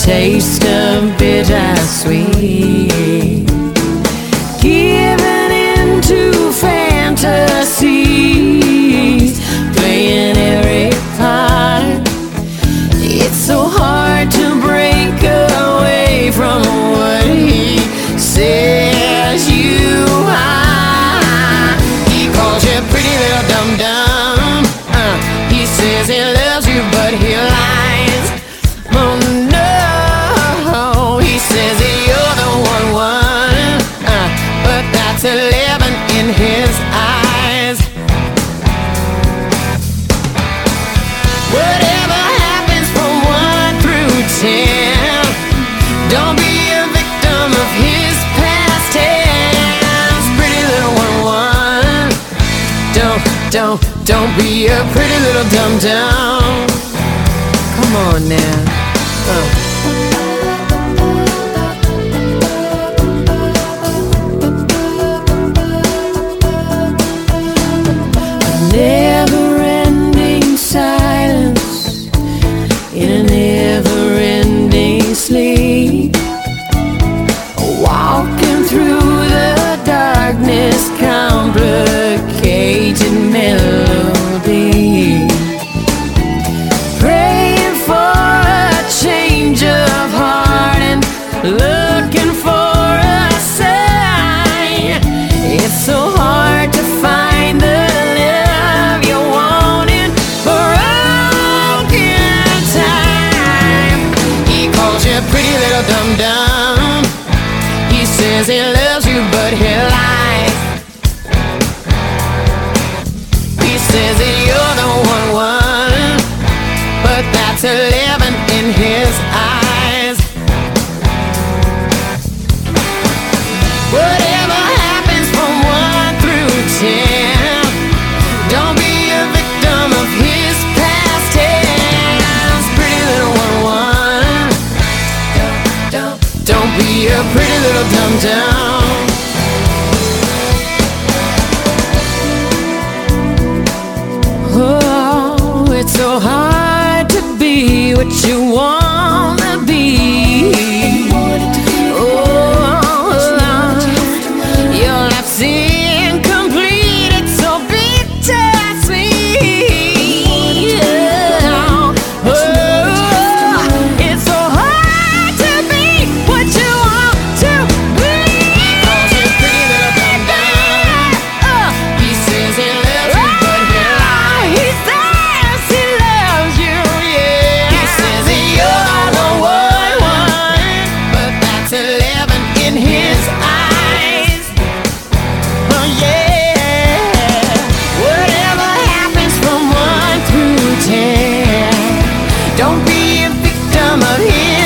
taste of bittersweet, giving into fantasies, playing every part. It's so hard to break away from what he says you are. He calls you pretty little dum-dum. He says he loves you, but he lies. Oh no, he says that you're the one, but that's 11 in his eyes. Whatever happens from 1 through 10, don't be a victim of his past tense. Pretty little one, don't be a pretty little dum-dum. Come on now. Never-ending silence in a never-ending sleep, walking through the darkness, complicated melody, praying for a change of heart and looking for a sign. It's so hard to find the love you wanted for all good time. He calls you pretty little dum-dum. He says he loves you, but he lies. He says that you're the one, but that's 11 in his eyes. Whatever happens from 1 through 10, don't be a victim of his past tense. Pretty little one, don't be a pretty little dum-dum. Oh, it's so hard to be what you wanna be. Oh, your life's incomplete. It's so bittersweet. Oh, it's so hard to be what you want to be. He calls you pretty little dum-dum. He says he loves you, but he lies. He says he loves you, yeah. He says that you're the one, but that's 11 in his eyes. Oh yeah. Whatever happens from 1 through 10, don't be a victim of his